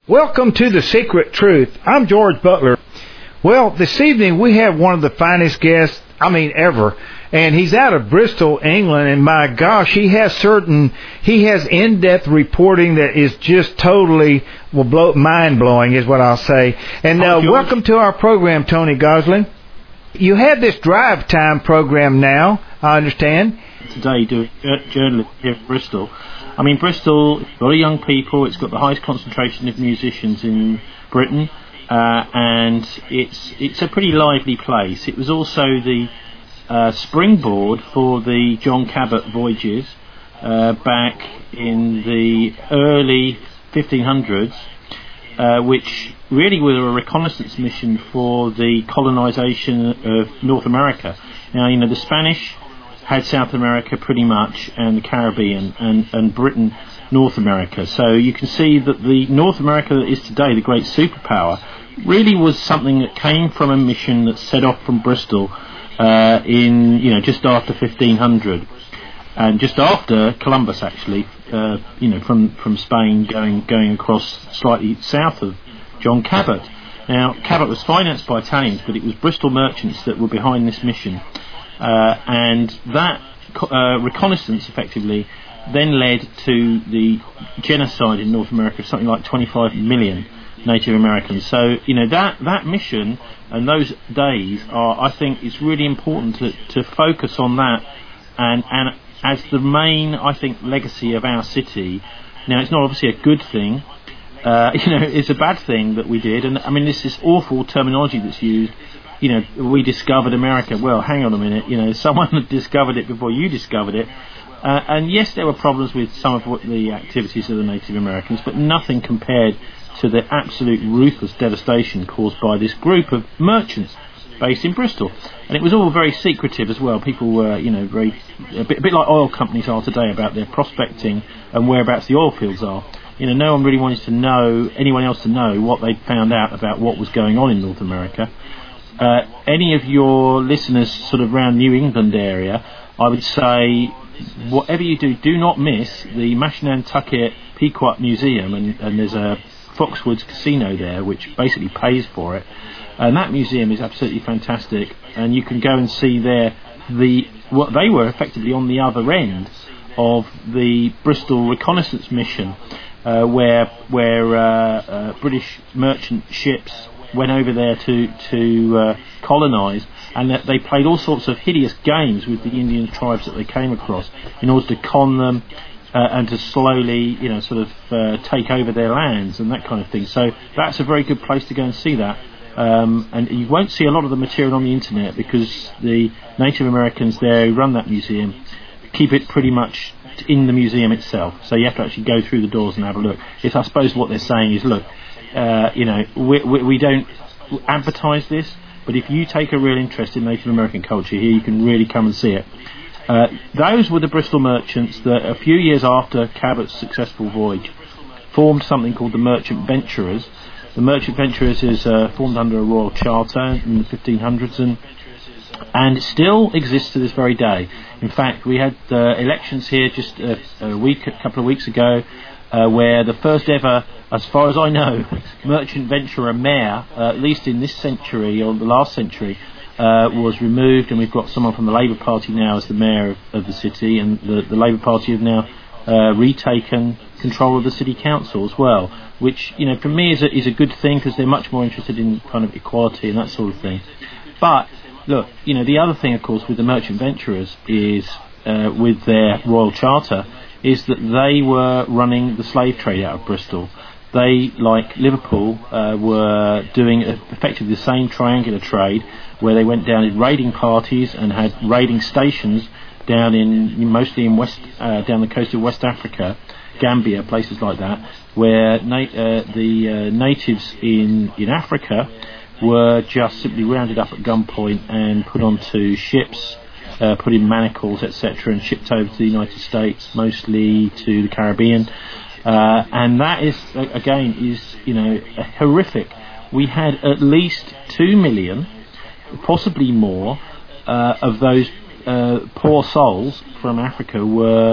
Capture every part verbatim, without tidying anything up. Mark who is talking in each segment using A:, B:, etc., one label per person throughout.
A: Welcome to The Secret Truth. I'm George Butler. Well, this evening we have one of the finest guests, I mean, ever. And he's out of Bristol, England, and my gosh, he has certain, he has in-depth reporting that is just totally, well, blow, mind-blowing is what I'll say. And uh, welcome to our program, Tony Gosling. You have this drive time program now, I understand.
B: Today doing journalism here in Bristol. I mean, Bristol, a lot of young people, it's got the highest concentration of musicians in Britain, uh, and it's it's a pretty lively place. It was also the uh, springboard for the John Cabot voyages uh, back in the early fifteen hundreds, uh, which really were a reconnaissance mission for the colonisation of North America. Now, you know, the Spanish had South America pretty much, and the Caribbean, and, and Britain, North America. So you can see that the North America that is today the great superpower really was something that came from a mission that set off from Bristol uh, in, you know, just after fifteen hundred, and just after Columbus actually, uh, you know, from, from Spain going going across slightly south of John Cabot. Now, Cabot was financed by Italians, but it was Bristol merchants that were behind this mission. Uh, and that uh, reconnaissance effectively then led to the genocide in North America of something like twenty-five million Native Americans. So, you know, that, that mission and those days are, I think, it's really important to, to focus on that and, and as the main, I think, legacy of our city. Now, it's not obviously a good thing. Uh, you know, it's a bad thing that we did. And, I mean, this is awful terminology that's used. You know, we discovered America. Well, hang on a minute. You know, someone had discovered it before you discovered it. Uh, and yes, there were problems with some of what the activities of the Native Americans, but nothing compared to the absolute ruthless devastation caused by this group of merchants based in Bristol. And it was all very secretive as well. People were, you know, very a bit, a bit like oil companies are today about their prospecting and whereabouts the oil fields are. You know, no one really wanted to know, anyone else to know what they'd found out about what was going on in North America. Uh, any of your listeners sort of around New England area, I would say, whatever you do, do not miss the Mashantucket Pequot Museum, and, and there's a Foxwoods Casino there which basically pays for it, and that museum is absolutely fantastic, and you can go and see there the what they were effectively on the other end of the Bristol reconnaissance mission, uh, where where uh, uh, British merchant ships went over there to to uh, colonise, and that they played all sorts of hideous games with the Indian tribes that they came across in order to con them uh, and to slowly, you know, sort of uh, take over their lands and that kind of thing. So that's a very good place to go and see that. Um, and you won't see a lot of the material on the internet because the Native Americans there who run that museum keep it pretty much in the museum itself. So you have to actually go through the doors and have a look. It's, I suppose what they're saying is, look, Uh, you know, we, we, we don't advertise this, but if you take a real interest in Native American culture here, you can really come and see it. Uh, those were the Bristol merchants that a few years after Cabot's successful voyage formed something called the Merchant Venturers. The Merchant Venturers is uh, formed under a royal charter in the fifteen hundreds and and it still exists to this very day. In fact, we had uh, elections here just a, a week, a couple of weeks ago, uh, where the first ever, as far as I know, merchant venturer mayor, uh, at least in this century or the last century, uh, was removed, and we've got someone from the Labour Party now as the mayor of, of the city, and the, the Labour Party have now uh, retaken control of the city council as well, which, you know, for me is a, is a good thing because they're much more interested in kind of equality and that sort of thing. But look, you know, the other thing, of course, with the merchant venturers is, uh, with their royal charter, is that they were running the slave trade out of Bristol. They, like Liverpool, uh, were doing effectively the same triangular trade, where they went down in raiding parties and had raiding stations down in, mostly in West, uh, down the coast of West Africa, Gambia, places like that, where na- uh, the uh, natives in in Africa were just simply rounded up at gunpoint and put onto ships, uh, put in manacles, et cetera, and shipped over to the United States, mostly to the Caribbean. Uh, and that is, again, is, you know, horrific. We had at least two million, possibly more, uh, of those uh, poor souls from Africa were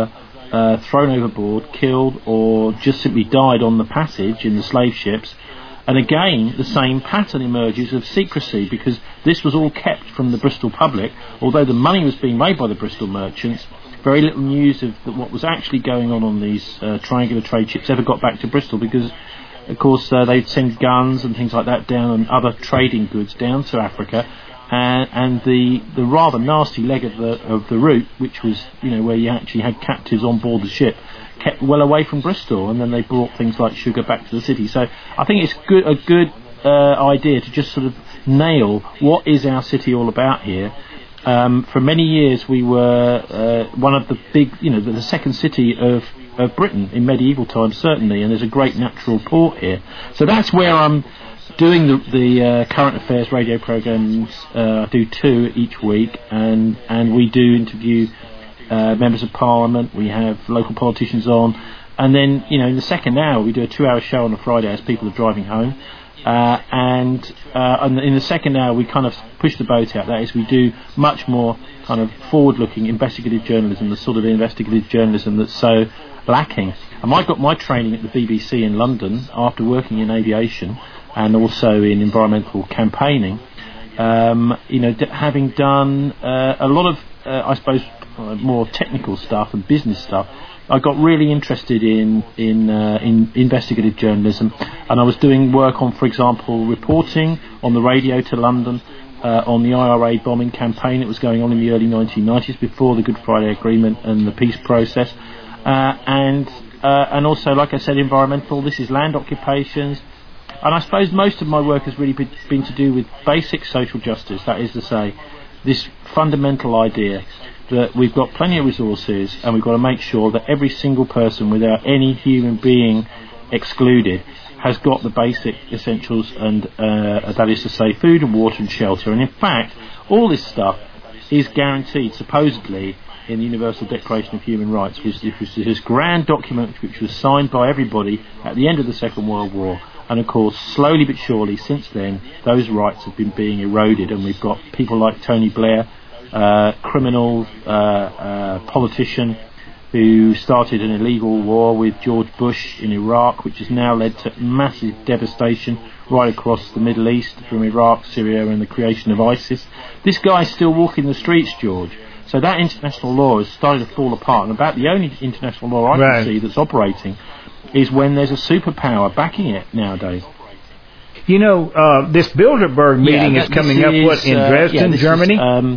B: uh, thrown overboard, killed, or just simply died on the passage in the slave ships. And again, the same pattern emerges of secrecy, because this was all kept from the Bristol public. Although the money was being made by the Bristol merchants, very little news of what was actually going on on these uh, triangular trade ships ever got back to Bristol, because, of course, uh, they'd send guns and things like that down, and other trading goods down to Africa. And, and the the rather nasty leg of the of the route, which was, you know, where you actually had captives on board the ship, kept well away from Bristol, and then they brought things like sugar back to the city. So I think it's good a good uh, idea to just sort of nail what is our city all about here. Um, for many years we were uh, one of the big, you know, the, the second city of, of Britain in medieval times, certainly, and there's a great natural port here. So that's where I'm doing the, the uh, current affairs radio programmes. uh, I do two each week, and, and we do interview uh, members of Parliament, we have local politicians on, and then, you know, in the second hour we do a two hour show on a Friday as people are driving home, uh, and, uh, and in the second hour we kind of push the boat out. That is, we do much more kind of forward looking investigative journalism, the sort of investigative journalism that's so lacking. And I got my training at the B B C in London after working in aviation and also in environmental campaigning, um, you know, d- having done uh, a lot of, uh, I suppose, uh, more technical stuff and business stuff. I got really interested in in, uh, in investigative journalism, and I was doing work on, for example, reporting on the radio to London uh, on the I R A bombing campaign that was going on in the early nineteen nineties, before the Good Friday Agreement and the peace process, uh, and uh, and also, like I said, environmental. This is land occupations. And I suppose most of my work has really been to do with basic social justice. That is to say, this fundamental idea that we've got plenty of resources and we've got to make sure that every single person, without any human being excluded, has got the basic essentials, and uh, that is to say, food and water and shelter. And in fact, all this stuff is guaranteed, supposedly, in the Universal Declaration of Human Rights, which was this grand document which was signed by everybody at the end of the Second World War. And of course, slowly but surely, since then, those rights have been being eroded, and we've got people like Tony Blair, uh, criminal uh, uh, politician who started an illegal war with George Bush in Iraq, which has now led to massive devastation right across the Middle East, from Iraq, Syria, and the creation of ISIS. This guy's still walking the streets, George. So that international law has started to fall apart, and about the only international law I
A: right.
B: can see that's operating is when there's a superpower backing it nowadays.
A: You know, uh, this Bilderberg meeting
B: yeah,
A: is coming
B: is,
A: up, what, in
B: uh,
A: Dresden,
B: yeah,
A: Germany?
B: Is, um,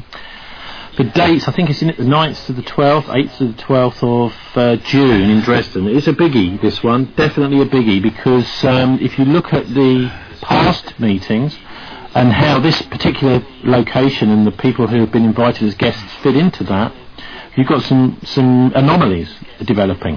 B: the dates, I think it's in the ninth to the twelfth, eighth to the twelfth of uh, June in Dresden. It's a biggie, this one, definitely a biggie, because um, if you look at the past meetings and how this particular location and the people who have been invited as guests fit into that, you've got some, some anomalies developing.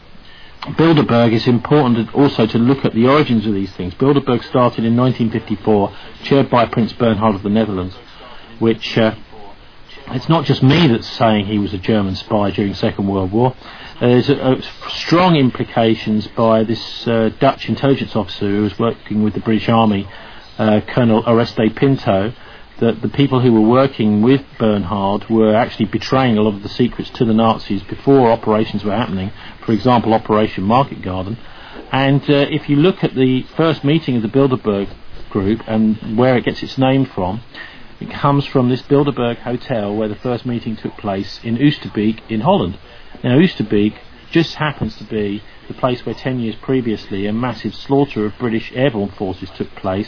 B: Bilderberg is important also to look at the origins of these things. Bilderberg started in nineteen fifty-four, chaired by Prince Bernhard of the Netherlands, which uh, it's not just me that's saying he was a German spy during the Second World War. Uh, there's a, a strong implications by this uh, Dutch intelligence officer who was working with the British Army, uh, Colonel Oreste Pinto, that the people who were working with Bernhard were actually betraying a lot of the secrets to the Nazis before operations were happening, for example, Operation Market Garden. And uh, if you look at the first meeting of the Bilderberg group and where it gets its name from, it comes from this Bilderberg hotel where the first meeting took place in Oosterbeek in Holland. Now, Oosterbeek just happens to be the place where ten years previously a massive slaughter of British airborne forces took place,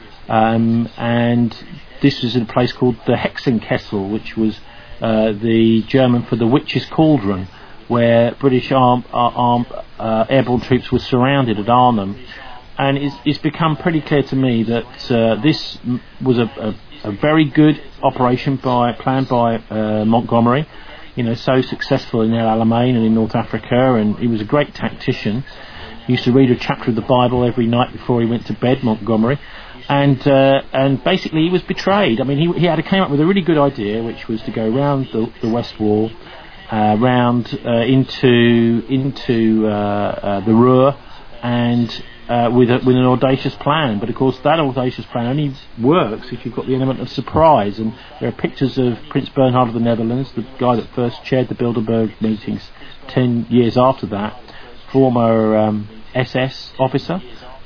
B: um, and this was in a place called the Hexenkessel, which was uh, the German for the witch's cauldron, where British arm, uh, arm, uh, airborne troops were surrounded at Arnhem. And it's, it's become pretty clear to me that uh, this m- was a, a, a very good operation by planned by uh, Montgomery, you know, so successful in El Alamein and in North Africa, and he was a great tactician. He used to read a chapter of the Bible every night before he went to bed, Montgomery. And uh, and basically he was betrayed. I mean, he he had came up with a really good idea, which was to go round the, the West Wall, uh, round uh, into into uh, uh, the Ruhr, and uh, with a, with an audacious plan. But of course, that audacious plan only works if you've got the element of surprise. And there are pictures of Prince Bernhard of the Netherlands, the guy that first chaired the Bilderberg meetings ten years after that, former um, S S officer.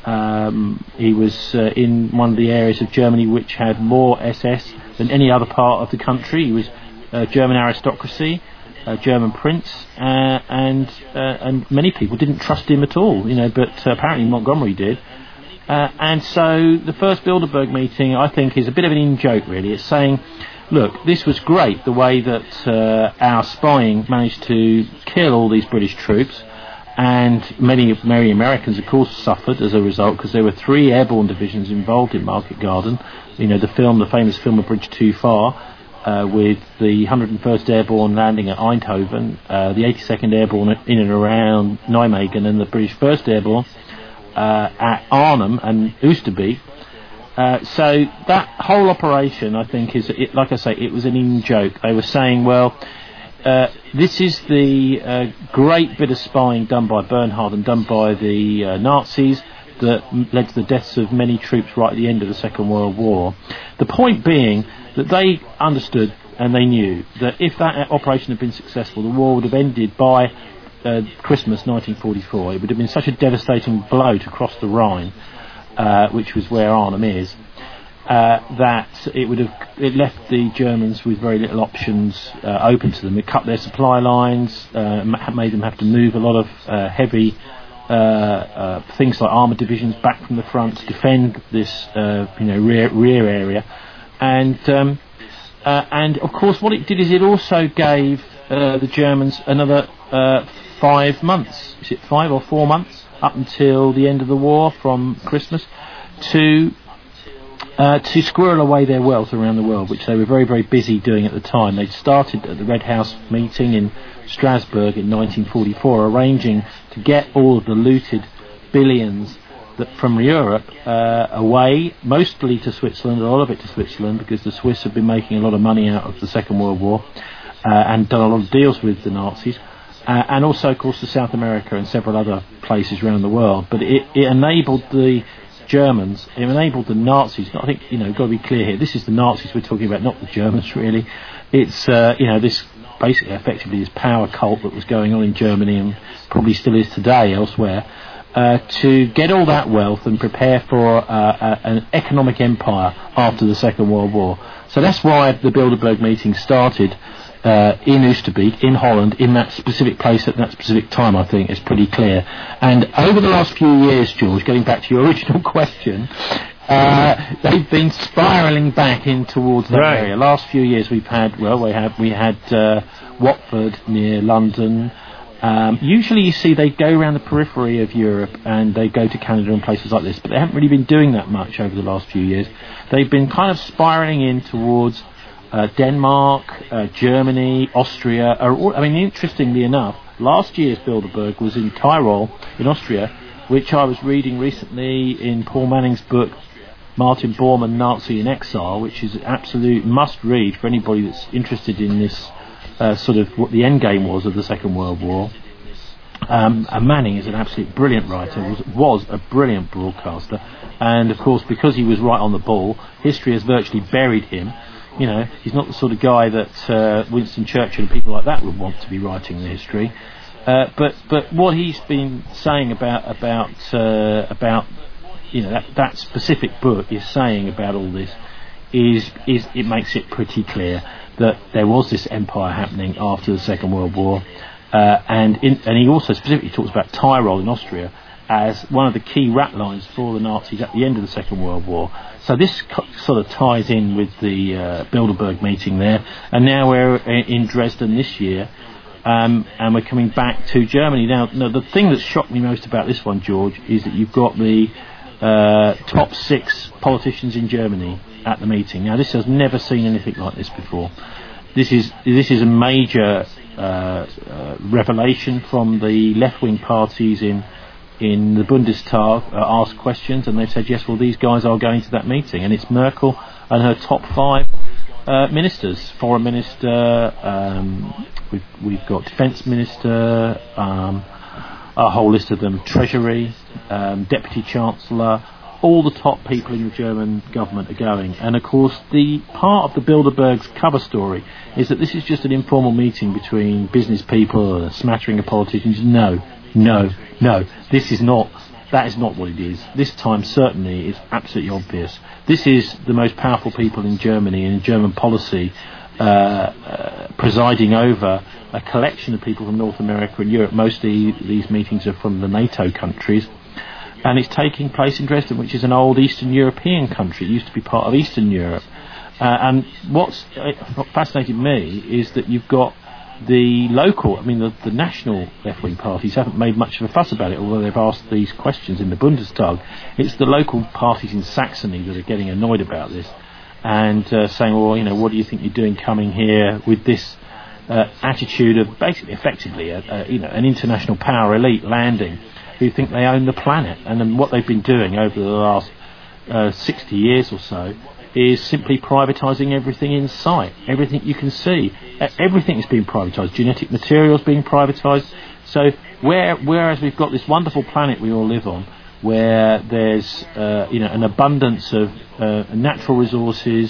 B: Um, he was uh, in one of the areas of Germany which had more S S than any other part of the country. He was uh, German aristocracy, uh, German prince, uh, and uh, and many people didn't trust him at all, you know. But uh, apparently Montgomery did. Uh, and so the first Bilderberg meeting, I think, is a bit of an in-joke, really. It's saying, look, this was great, the way that uh, our spying managed to kill all these British troops. And many, many Americans, of course, suffered as a result, because there were three airborne divisions involved in Market Garden. You know, the film, the famous film, A Bridge Too Far, uh, with the one hundred first Airborne landing at Eindhoven, uh, the eighty-second Airborne in and around Nijmegen, and the British first Airborne uh, at Arnhem and Oosterbeek. Uh, so that whole operation, I think, is, it, like I say, it was an in-joke. They were saying, well, Uh, this is the uh, great bit of spying done by Bernhard and done by the uh, Nazis that m- led to the deaths of many troops right at the end of the Second World War. The point being that they understood and they knew that if that operation had been successful, the war would have ended by uh, Christmas nineteen forty-four. It would have been such a devastating blow to cross the Rhine, uh, which was where Arnhem is. Uh, that it would have it left the Germans with very little options uh, open to them. It cut their supply lines, uh, made them have to move a lot of uh, heavy uh, uh, things like armoured divisions back from the front to defend this uh, you know rear rear area, and um, uh, and of course what it did is it also gave uh, the Germans another uh, five months. Is it five or four months up until the end of the war from Christmas to. Uh, to squirrel away their wealth around the world, which they were very, very busy doing at the time. They'd started at the Red House meeting in Strasbourg in nineteen forty-four, arranging to get all of the looted billions that from Europe uh, away, mostly to Switzerland, a lot of it to Switzerland, because the Swiss had been making a lot of money out of the Second World War uh, and done a lot of deals with the Nazis. Uh, and also, of course, to South America and several other places around the world. But it, it enabled the Germans, it enabled the Nazis. I think, you know, got to be clear here, this is the Nazis we're talking about, not the Germans, really. It's, uh, you know, this basically effectively this power cult that was going on in Germany and probably still is today elsewhere, uh, to get all that wealth and prepare for uh, a, an economic empire after the Second World War. So that's why the Bilderberg meeting started Uh, in Oosterbeek, in Holland, in that specific place at that specific time. I think is pretty clear. And over the last few years, George, getting back to your original question, uh, they've been spiralling back in towards that
A: right.
B: area. Last few years, we've had well, we had we had uh, Watford near London. Um, usually, you see they go around the periphery of Europe and they go to Canada and places like this, but they haven't really been doing that much over the last few years. They've been kind of spiraling in towards Uh, Denmark, uh, Germany, Austria. Are all, I mean, interestingly enough, last year's Bilderberg was in Tyrol, in Austria, which I was reading recently in Paul Manning's book, Martin Bormann, Nazi in Exile, which is an absolute must-read for anybody that's interested in this uh, sort of what the end game was of the Second World War. Um, and Manning is an absolute brilliant writer, was, was a brilliant broadcaster, and of course, because he was right on the ball, history has virtually buried him. You know, he's not the sort of guy that uh, Winston Churchill and people like that would want to be writing the history. Uh, but but what he's been saying about about uh, about you know that, that specific book is saying about all this is is it makes it pretty clear that there was this empire happening after the Second World War, uh, and in, and he also specifically talks about Tyrol in Austria as one of the key rat lines for the Nazis at the end of the Second World War. So this co- sort of ties in with the uh, Bilderberg meeting there, and now we're in Dresden this year, um, and we're coming back to Germany. Now, now, the thing that shocked me most about this one, George, is that you've got the uh, top six politicians in Germany at the meeting. Now, this has never seen anything like this before. This is this is a major uh, uh, revelation from the left-wing parties in in the Bundestag uh, asked questions, and they've said, yes, well, these guys are going to that meeting, and it's Merkel and her top five uh, ministers, foreign minister, um, we've, we've got defence minister, um, a whole list of them: Treasury, um, Deputy Chancellor, all the top people in the German government are going. And of course, the part of the Bilderberg's cover story is that this is just an informal meeting between business people and a smattering of politicians. No, no, no. This is not. That is not what it is. This time, certainly, it's absolutely obvious. This is the most powerful people in Germany and in German policy, uh, uh, presiding over a collection of people from North America and Europe. Mostly these meetings are from the NATO countries. And it's taking place in Dresden, which is an old Eastern European country. It used to be part of Eastern Europe. Uh, and what's uh, fascinated me is that you've got the local, I mean the, the national left-wing parties haven't made much of a fuss about it, although they've asked these questions in the Bundestag. It's the local parties in Saxony that are getting annoyed about this and uh, saying, well, you know, what do you think you're doing coming here with this uh, attitude of basically, effectively, a, a, you know, an international power elite landing who think they own the planet. And then what they've been doing over the last uh, sixty years or so is simply privatising everything in sight, everything you can see. Everything is being privatised. Genetic materials being privatised. So where, whereas we've got this wonderful planet we all live on, where there's uh, you know an abundance of uh, natural resources,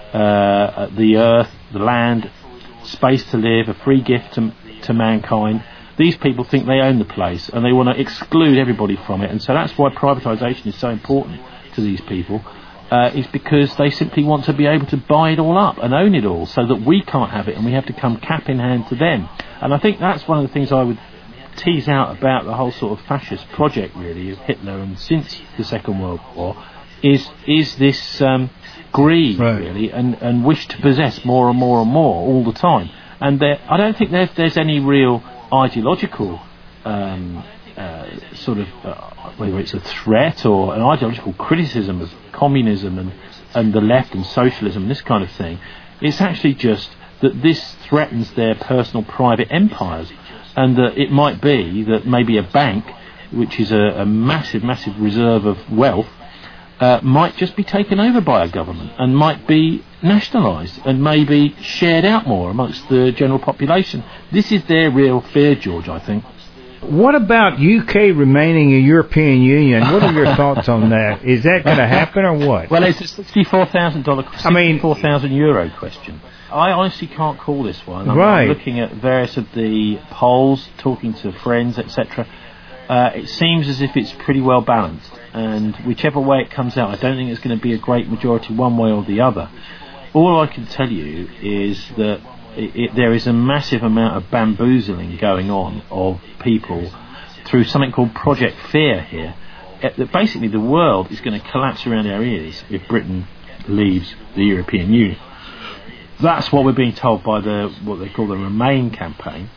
B: uh, the earth, the land, space to live, a free gift to, to mankind, these people think they own the place and they want to exclude everybody from it. And so that's why privatisation is so important to these people. Uh, is because they simply want to be able to buy it all up and own it all so that we can't have it and we have to come cap in hand to them. And I think that's one of the things I would tease out about the whole sort of fascist project, really, of Hitler and since the Second World War, is is this um, greed, right. really, and, and wish to possess more and more and more all the time. And there, I don't think there's, there's any real ideological um, uh, sort of, uh, whether it's a threat or an ideological criticism of communism and, and the left and socialism, this kind of thing. It's actually just that this threatens their personal private empires, and that it might be that maybe a bank, which is a, a massive, massive reserve of wealth, uh, might just be taken over by a government and might be nationalised and maybe shared out more amongst the general population. This is their real fear, George, I think.
A: What about U K remaining a European Union? What are your thoughts on that? Is that going to happen or what?
B: Well, it's a sixty-four thousand dollars, I mean, sixty-four thousand euro question. I honestly can't call this one. I'm
A: right.
B: looking at various of the polls, talking to friends, et cetera. Uh, it seems as if it's pretty well balanced, and whichever way it comes out, I don't think it's going to be a great majority one way or the other. All I can tell you is that It, it, there is a massive amount of bamboozling going on of people through something called Project Fear here. It, that basically the world is going to collapse around our ears if Britain leaves the European Union. That's what we're being told by the what they call the Remain campaign.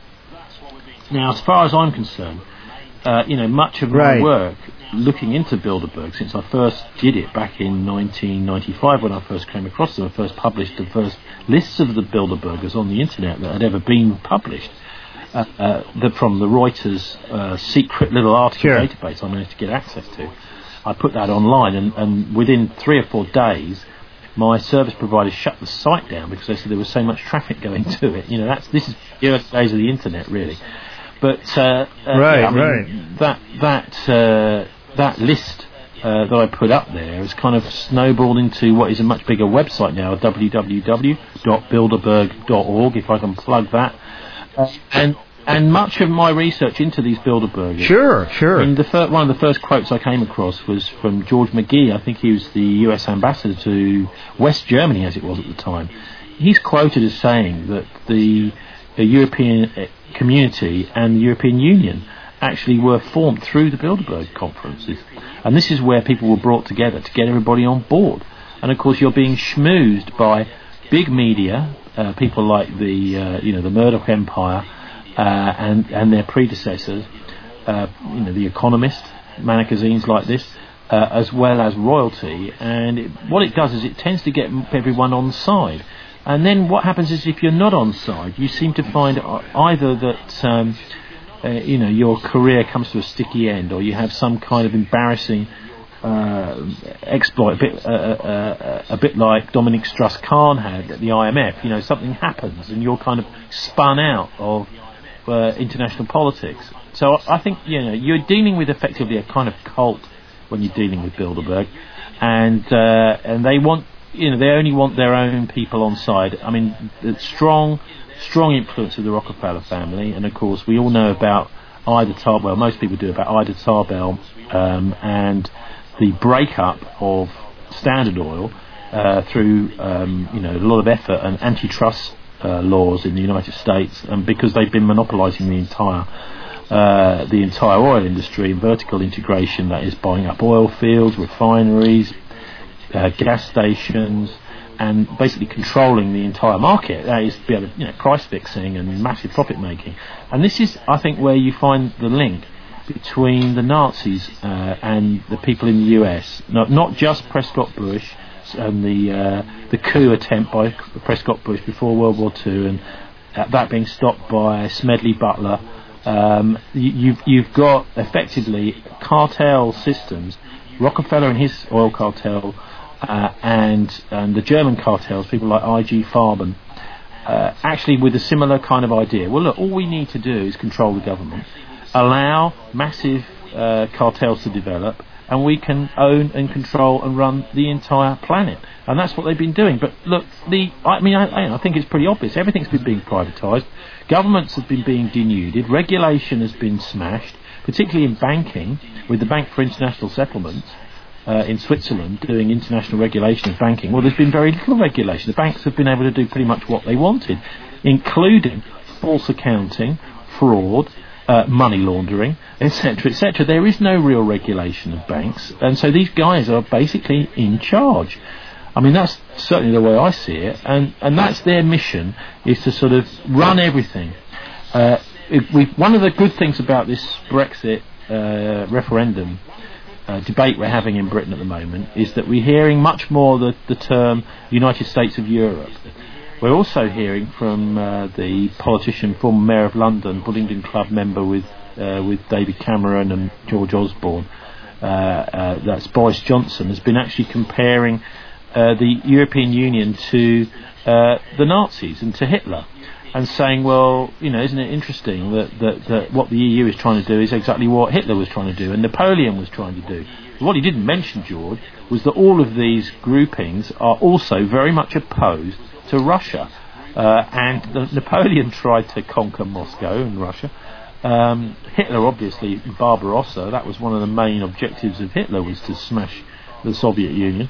B: Now, as far as I'm concerned, uh, you know, much of
A: right.
B: my work looking into Bilderberg, since I first did it back in nineteen ninety-five when I first came across them, I first published the first lists of the Bilderbergers on the internet that had ever been published, uh, uh, the, from the Reuters uh, secret little article
A: sure.
B: database I managed to get access to. I put that online, and, and within three or four days, my service providers shut the site down because they said there was so much traffic going to it. You know, that's this is the early days of the internet, really. But uh, uh,
A: right,
B: yeah, I mean,
A: right.
B: that that uh, that list uh, that I put up there has kind of snowballed into what is a much bigger website now, w w w dot bilderberg dot org, if I can plug that. Uh, and and much of my research into these Bilderbergers.
A: Sure, sure.
B: I mean, the fir- one of the first quotes I came across was from George McGee. I think he was the U S ambassador to West Germany, as it was at the time. He's quoted as saying that the, the European community and the European Union actually were formed through the Bilderberg conferences, and this is where people were brought together to get everybody on board. And of course, you're being schmoozed by big media, uh, people like the uh, you know the Murdoch Empire uh, and and their predecessors, uh, you know the Economist magazines like this, uh, as well as royalty. And it, what it does is it tends to get everyone on side. And then what happens is if you're not on side, you seem to find either that um, uh, you know your career comes to a sticky end, or you have some kind of embarrassing uh, exploit, a bit, uh, uh, a bit like Dominic Strauss-Kahn had at the I M F. You know, something happens and you're kind of spun out of uh, international politics. So I think, you know, you're dealing with effectively a kind of cult when you're dealing with Bilderberg, and uh, and they want, you know, they only want their own people on side. I mean, the strong, strong influence of the Rockefeller family, and of course we all know about Ida Tarbell. Most people do about Ida Tarbell um, and the breakup of Standard Oil uh, through, um, you know, a lot of effort and antitrust uh, laws in the United States, and because they've been monopolising the entire. Uh, the entire oil industry and vertical integration, that is buying up oil fields, refineries, uh, gas stations, and basically controlling the entire market. That is, be able to, you know, price fixing and massive profit making. And this is, I think, where you find the link between the Nazis uh, and the people in the U S. Not, not just Prescott Bush and the uh, the coup attempt by Prescott Bush before World War Two, and uh, that being stopped by Smedley Butler. Um, you, you've, you've got effectively cartel systems, Rockefeller and his oil cartel, uh, and and the German cartels, people like I G Farben, uh, actually with a similar kind of idea. Well, look, all we need to do is control the government, allow massive uh, cartels to develop, and we can own and control and run the entire planet. And that's what they've been doing. But look, the I mean, I, I think it's pretty obvious. Everything's been being privatised. Governments have been being denuded. Regulation has been smashed, particularly in banking, with the Bank for International Settlements uh, in Switzerland doing international regulation of banking. Well, there's been very little regulation. The banks have been able to do pretty much what they wanted, including false accounting, fraud, uh, money laundering, et cetera, et cetera. There is no real regulation of banks, and so these guys are basically in charge. I mean, that's certainly the way I see it, and, and that's their mission, is to sort of run everything. Uh, it, we, one of the good things about this Brexit uh, referendum uh, debate we're having in Britain at the moment is that we're hearing much more the, the term United States of Europe. We're also hearing from uh, the politician, former Mayor of London, Bullingdon Club member with uh, with David Cameron and George Osborne, uh, uh, that's Boris Johnson, has been actually comparing Uh, the European Union to uh, the Nazis and to Hitler, and saying, well, you know, isn't it interesting that, that, that what the E U is trying to do is exactly what Hitler was trying to do and Napoleon was trying to do. What he didn't mention, George, was that all of these groupings are also very much opposed to Russia. Uh, and the, Napoleon tried to conquer Moscow and Russia. Um, Hitler, obviously, Barbarossa, that was one of the main objectives of Hitler, was to smash the Soviet Union.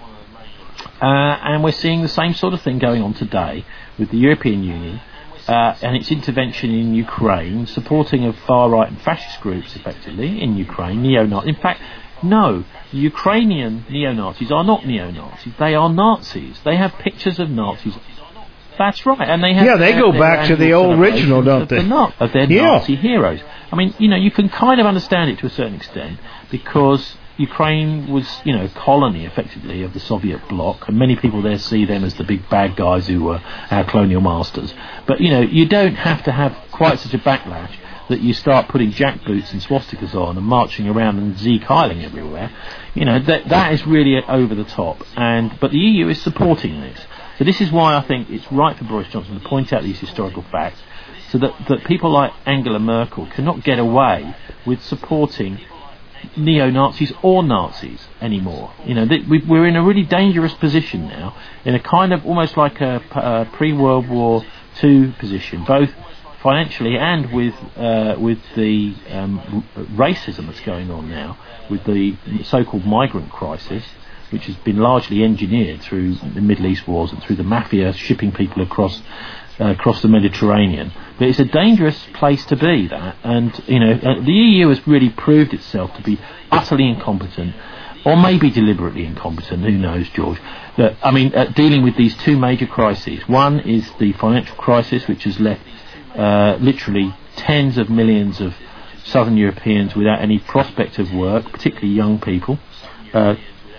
B: Uh, and we're seeing the same sort of thing going on today with the European Union uh, and its intervention in Ukraine, supporting of far-right and fascist groups, effectively, in Ukraine, neo-Nazis. In fact, no, the Ukrainian neo-Nazis are not neo-Nazis. They are Nazis. They have pictures of Nazis. That's right. And they have
A: yeah, they
B: their,
A: go
B: their
A: back to the old original, don't
B: of
A: they?
B: The, of their
A: yeah.
B: Nazi heroes. I mean, you know, you can kind of understand it to a certain extent, because Ukraine was, you know, a colony, effectively, of the Soviet bloc, and many people there see them as the big bad guys who were our colonial masters. But, you know, you don't have to have quite such a backlash that you start putting jackboots and swastikas on and marching around and Zeke Heiling everywhere. You know, that that is really over the top. And but the E U is supporting this. So this is why I think it's right for Boris Johnson to point out these historical facts, so that, that people like Angela Merkel cannot get away with supporting neo-Nazis or Nazis anymore. You know, th- we, we're in a really dangerous position now, in a kind of almost like a, a pre-World War Two position, both financially and with uh, with the um, r- racism that's going on now, with the so-called migrant crisis, which has been largely engineered through the Middle East wars and through the mafia shipping people across Uh, across the Mediterranean. But it's a dangerous place to be, that, and you know uh, the E U has really proved itself to be utterly incompetent, or maybe deliberately incompetent, who knows, George. That, I mean, uh, dealing with these two major crises. One is the financial crisis, which has left uh, literally tens of millions of Southern Europeans without any prospect of work, particularly young people, uh,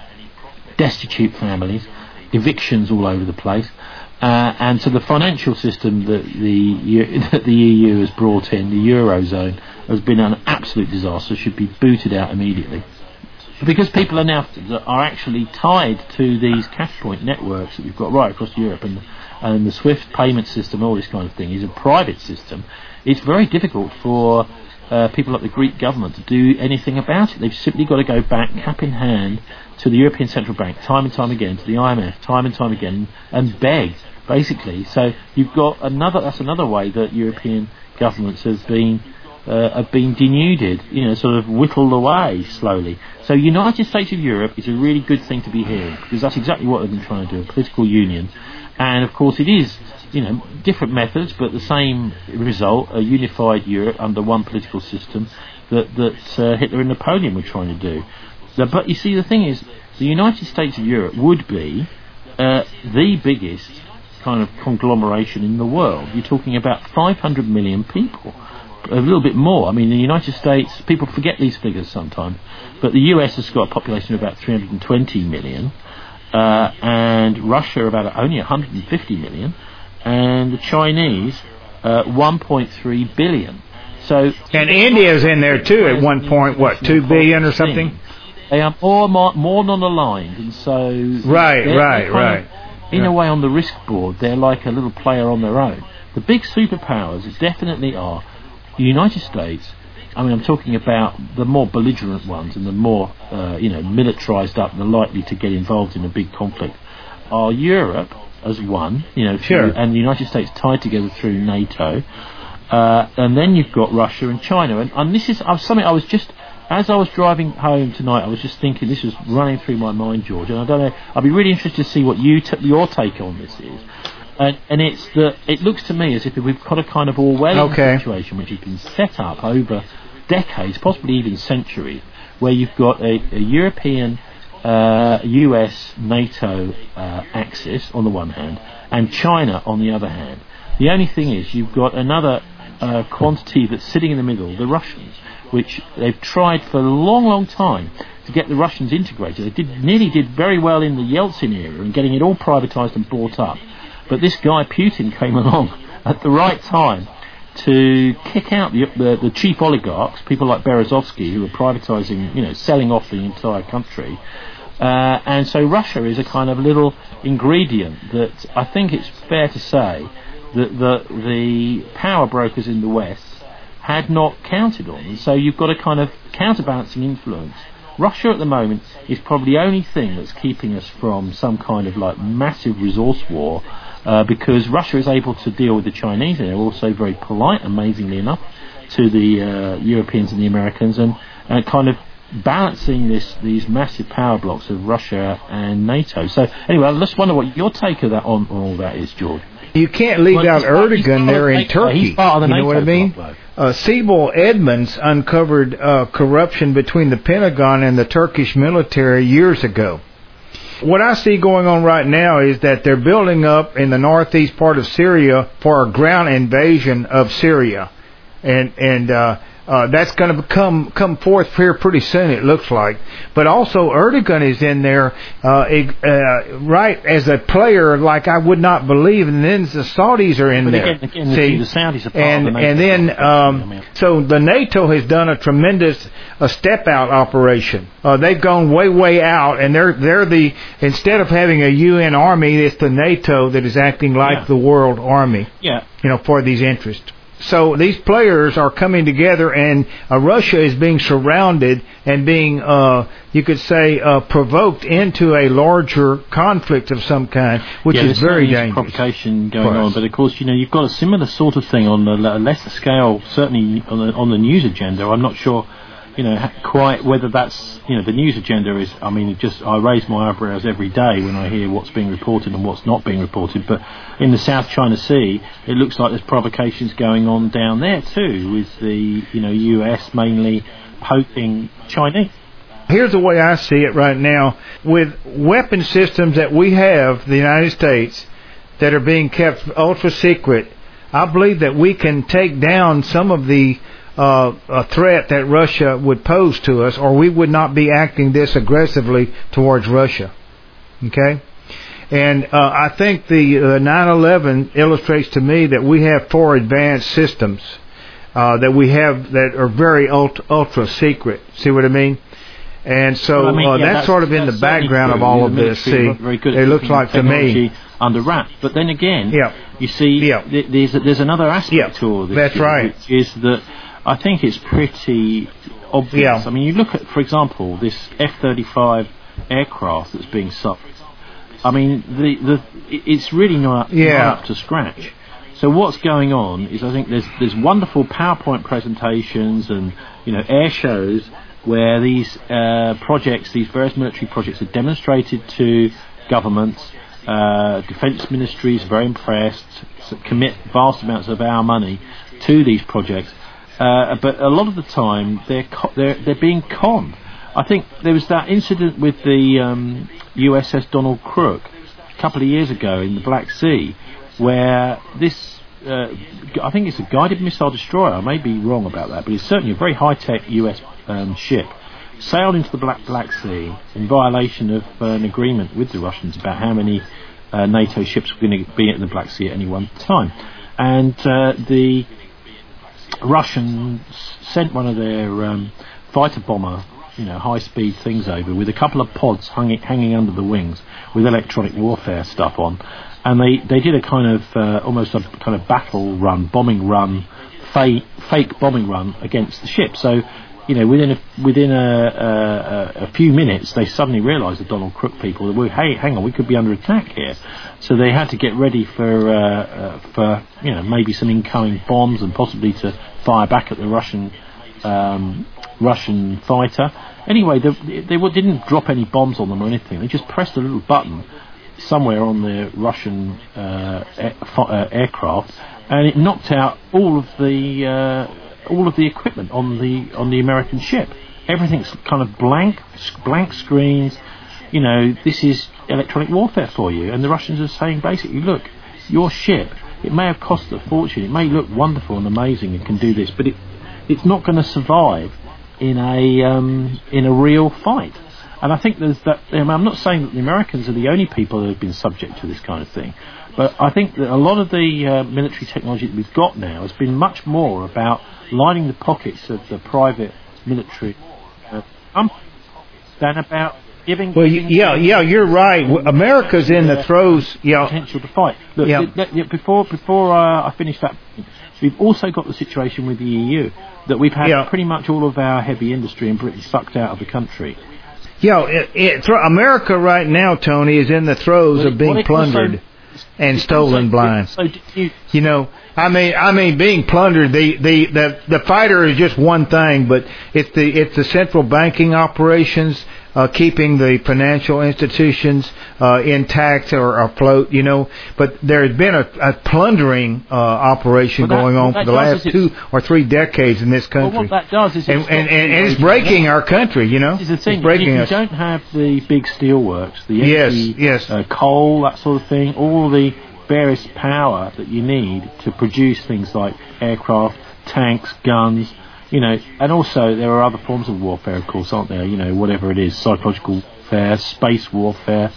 B: destitute families, evictions all over the place. Uh, and so the financial system that the that the E U has brought in, the Eurozone, has been an absolute disaster, should be booted out immediately. Because people are now are actually tied to these cash point networks that we've got right across Europe, and and the SWIFT payment system, all this kind of thing, is a private system, it's very difficult for uh, people like the Greek government to do anything about it. They've simply got to go back, cap in hand, to the European Central Bank, time and time again, to the I M F, time and time again, and beg, basically. So you've got another, that's another way that European governments have been uh, have been denuded, you know, sort of whittled away slowly. So United States of Europe is a really good thing to be hearing, because that's exactly what they've been trying to do, a political union. And of course it is, you know, different methods, but the same result, a unified Europe under one political system that, that uh, Hitler and Napoleon were trying to do. The, but you see, the thing is, the United States of Europe would be uh, the biggest kind of conglomeration in the world. You're talking about five hundred million people, a little bit more. I mean, the United States, people forget these figures sometimes, but the U S has got a population of about three hundred twenty million, uh, and Russia about only one hundred fifty million, and the Chinese uh, one point three billion. So,
A: and India's in there too at one point, what, two billion or something?
B: They are more more, more non-aligned, and so
A: right,
B: they're,
A: right,
B: they're
A: right.
B: Of, in
A: yeah.
B: a way, on the risk board, they're like a little player on their own. The big superpowers definitely are the United States. I mean, I'm talking about the more belligerent ones and the more, uh, you know, militarised up, the likely to get involved in a big conflict. Are Europe as one, you know,
A: sure.
B: through, and the United States tied together through NATO, uh, and then you've got Russia and China, and, and this is uh, something I was just. As I was driving home tonight, I was just thinking, this was running through my mind, George, and I don't know, I'd be really interested to see what you t- your take on this is. And, and it's that it looks to me as if we've got a kind of Orwellian
A: okay.
B: situation which has been set up over decades, possibly even centuries, where you've got a, a European, uh, U S, NATO uh, axis on the one hand, and China on the other hand. The only thing is, you've got another uh, quantity that's sitting in the middle, the Russians, which they've tried for a long, long time to get the Russians integrated. They did nearly did very well in the Yeltsin era in getting it all privatised and bought up. But this guy Putin came along at the right time to kick out the, the, the chief oligarchs, people like Berezovsky, who were privatising, you know, selling off the entire country. Uh, and so Russia is a kind of little ingredient that I think it's fair to say that the, the power brokers in the West had not counted on. And so you've got a kind of counterbalancing influence. Russia at the moment is probably the only thing that's keeping us from some kind of like massive resource war, uh, because Russia is able to deal with the Chinese, and they're also very polite, amazingly enough, to the uh, Europeans and the Americans, and uh, kind of balancing this these massive power blocks of Russia and NATO. So anyway, I just wonder what your take of that on, on all that is, George.
A: You can't leave
B: well,
A: out Erdogan there in Turkey.
B: He's part of the
A: you know
B: NATO
A: what I mean?
B: bloc,
A: Uh, Siebel Edmonds uncovered uh, corruption between the Pentagon and the Turkish military years ago. What I see going on right now is that they're building up in the northeast part of Syria for a ground invasion of Syria. And and uh, uh, that's going to come come forth here pretty soon, it looks like. But also Erdogan is in there uh, uh, right as a player like I would not believe. And then the Saudis are in
B: but
A: there.
B: Again, again,
A: See?
B: the Saudis are part
A: and,
B: of the NATO.
A: And then, um, so the NATO has done a tremendous a step-out operation. Uh, they've gone way, way out, and they're they're the, instead of having a U N army, it's the NATO that is acting like
B: yeah.
A: the world army,
B: yeah.
A: you know, for these interests. So these players are coming together, and uh, Russia is being surrounded and being, uh, you could say, uh, provoked into a larger conflict of some kind, which
B: yeah,
A: is very
B: dangerous.
A: dangerous.
B: Provocation going on, but of course, you know, you've got a similar sort of thing on a lesser scale, certainly on the, on the news agenda. I'm not sure, you know, quite whether that's, you know, the news agenda is, I mean, it just, I raise my eyebrows every day when I hear what's being reported and what's not being reported, but in the South China Sea, it looks like there's provocations going on down there too, with the, you know, U S mainly poking Chinese.
A: Here's the way I see it right now. With weapon systems that we have, the United States, that are being kept ultra secret, I believe that we can take down some of the Uh, a threat that Russia would pose to us, or we would not be acting this aggressively towards Russia. Okay? And uh, I think the uh, nine eleven illustrates to me that we have four advanced systems uh, that we have that are very ultra, ultra secret. See what I mean? And so
B: well, I mean,
A: uh,
B: yeah,
A: that's,
B: that's
A: sort of in the background of all of this. See, it looks like to me.
B: under wraps. But then again,
A: yeah.
B: you see,
A: yeah.
B: th- there's there's another aspect
A: yeah.
B: to all this.
A: That's right.
B: Which is that I think it's pretty obvious.
A: Yeah.
B: I mean, you look at, for example, this F thirty-five aircraft that's being sold. I mean, the the it's really not,
A: yeah.
B: not up to scratch. So what's going on is I think there's there's wonderful PowerPoint presentations and, you know, air shows where these uh, projects, these various military projects, are demonstrated to governments. Uh, defence ministries are very impressed, commit vast amounts of our money to these projects, uh, but a lot of the time they're co- they're they're being conned. I think there was that incident with the um, U S S Donald Crook a couple of years ago in the Black Sea, where this, uh, I think it's a guided missile destroyer, I may be wrong about that, but it's certainly a very high-tech U S um, ship, sailed into the Black, Black Sea in violation of uh, an agreement with the Russians about how many uh, NATO ships were going to be in the Black Sea at any one time. And uh, the Russians sent one of their um, fighter bomber, you know, high-speed things over with a couple of pods hanging, hanging under the wings with electronic warfare stuff on. And they, they did a kind of, uh, almost a kind of battle run, bombing run, fake, fake bombing run against the ship. So, you know, within a, within a, a, a few minutes, they suddenly realised, the Donald Crook people, that, well, hey, hang on, we could be under attack here. So they had to get ready for, uh, uh, for you know, maybe some incoming bombs and possibly to fire back at the Russian um, Russian fighter. Anyway, they, they didn't drop any bombs on them or anything. They just pressed a little button somewhere on the Russian uh, air, uh, aircraft, and it knocked out all of the uh, all of the equipment on the on the American ship. Everything's kind of blank, blank screens. You know, this is electronic warfare for you. And the Russians are saying basically, look, your ship, it may have cost a fortune, it may look wonderful and amazing and can do this, but it it's not going to survive in a um, in a real fight. And I think there's that. I mean, I'm not saying that the Americans are the only people that have been subject to this kind of thing, but I think that a lot of the uh, military technology that we've got now has been much more about lining the pockets of the private military uh, companies than about giving.
A: Well, giving yeah, yeah, you're right. America's in the throes. Yeah,
B: potential to fight. Look,
A: yeah.
B: th- th- before before uh, I finish that, we've also got the situation with the E U that we've had
A: yeah.
B: pretty much all of our heavy industry in Britain sucked out of the country.
A: Yeah, it, it, th- America right now, Tony, is in the throes
B: well,
A: of being
B: well,
A: plundered
B: also,
A: and stolen
B: also,
A: blind.
B: So you,
A: you know, I mean, I mean, being plundered. The, the, the, the fighter is just one thing, but it's the it's the central banking operations, uh, keeping the financial institutions uh, intact or afloat. You know, but there has been a, a plundering uh, operation
B: well, that,
A: going on
B: for
A: the last two or three decades in this country.
B: Well, what that does is
A: and, and, and, and it's breaking our country. You know,
B: this is the thing.
A: It's breaking
B: you, you
A: us.
B: don't have the big steelworks, the
A: yes,
B: energy,
A: yes.
B: Uh, coal, that sort of thing. All the various power that you need to produce things like aircraft, tanks, guns, you know, and also there are other forms of warfare, of course, aren't there? You know, whatever it is, psychological warfare, space warfare,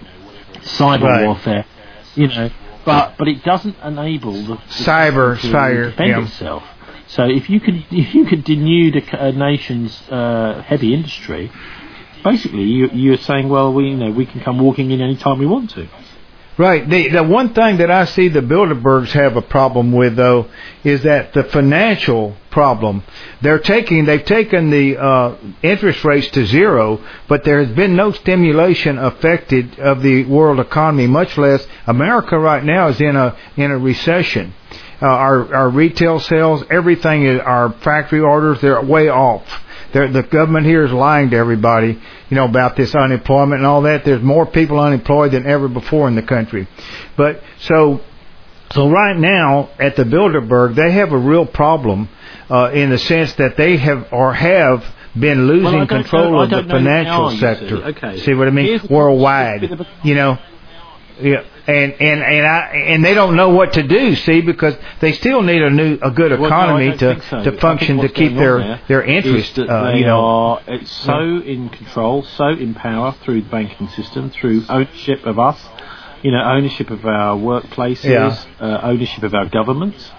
B: cyber
A: right.
B: warfare, you know, but but it doesn't enable the, the
A: cyber
B: to
A: fire
B: defend
A: yeah.
B: itself. So if you could if you could denude a, a nation's uh, heavy industry, basically you you're saying, well, we you know we can come walking in any time we want to.
A: Right. The, the one thing that I see the Bilderbergs have a problem with, though, is that the financial problem. They're taking, they've taken the uh, interest rates to zero, but there has been no stimulation affected of the world economy, much less America right now is in a in a recession. Uh, our our retail sales, everything is, our factory orders, they're way off. They're, the government here is lying to everybody, you know, about this unemployment and all that. There's more people unemployed than ever before in the country. But so, so right now at the Bilderberg, they have a real problem uh, in the sense that they have or have been losing
B: well,
A: control
B: know,
A: of the financial
B: now,
A: sector.
B: See. Okay.
A: see what I mean? Worldwide, you know. Yeah, and and and I and they don't know what to do. See, because they still need a new, a good economy
B: well, no,
A: to
B: so.
A: to function to keep their their interest.
B: Uh,
A: you know,
B: are, it's so in control, so in power through the banking system, through ownership of us, you know, ownership of our workplaces,
A: yeah.
B: uh, ownership of our governments,